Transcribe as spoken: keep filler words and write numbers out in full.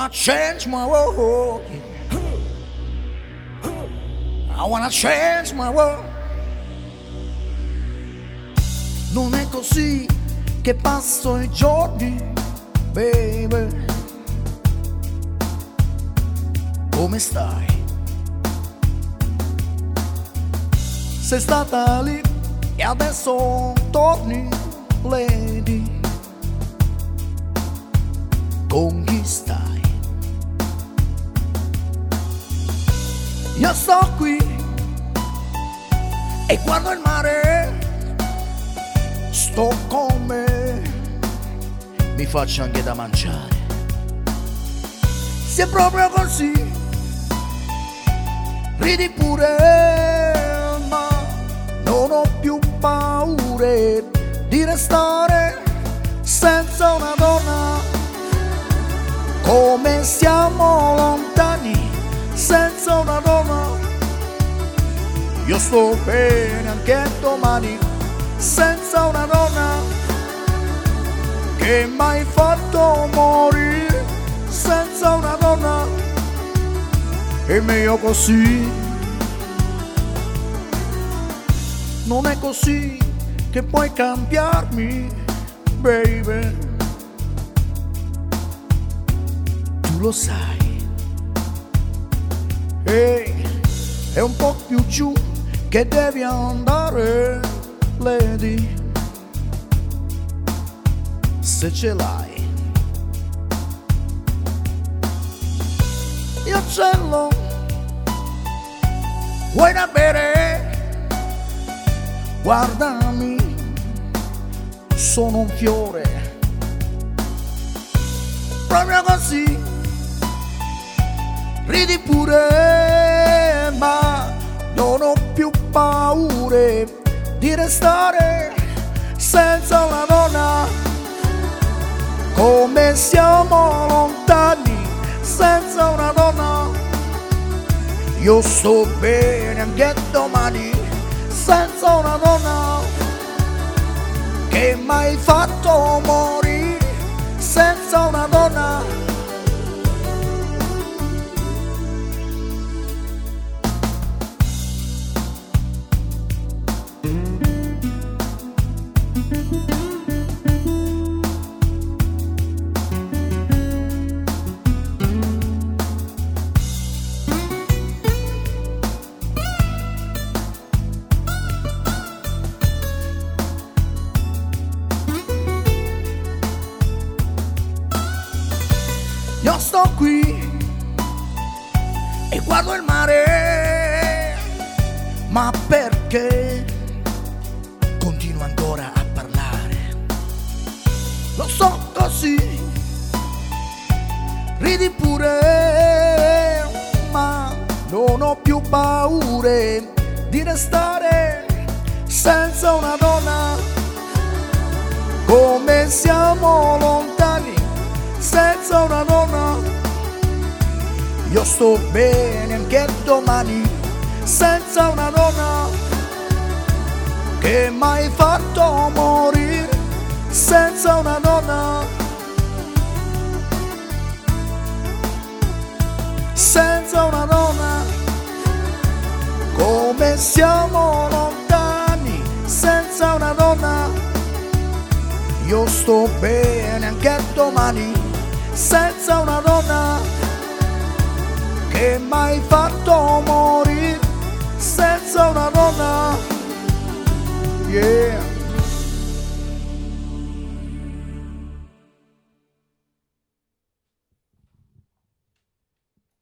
wanna change my world. I wanna change my world. Non è così che passo i giorni, baby. Come stai? Sei stata lì e adesso torni, lady. Con chi stai? Io sto qui e guardo il mare. Sto con me, mi faccio anche da mangiare. Se è proprio così, ridi pure, ma non ho più paure di restare senza una donna. Come siamo lontani senza una donna. Io sto bene anche domani senza una donna che m'hai fatto morire. Senza una donna è meglio così. Non è così che puoi cambiarmi, baby. Tu lo sai. Ehi, è un po' più giù che devi andare, lady, se ce l'hai. Io ce l'ho, vuoi da bere? Guardami, sono un fiore, proprio così. Ridi pure, ma non ho più paure di restare senza una donna. Come siamo lontani senza una donna. Io sto bene anche domani senza una donna che m'hai fatto morire. Senza una donna. Io sto qui e guardo il mare, ma perché continuo ancora a parlare? Lo so così, ridi pure, ma non ho più paure di restare senza una donna. Come siamo lontani senza una donna. Io sto bene anche domani senza una donna che m'hai fatto morire. Senza una donna. Senza una donna. Come siamo lontani senza una donna. Io sto bene anche domani senza una donna che m'hai fatto morire. Senza una donna. Yeah.